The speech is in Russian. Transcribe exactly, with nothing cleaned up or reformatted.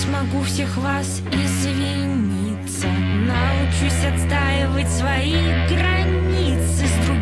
смогу всех вас извиниться. Научусь отстаивать свои границы. С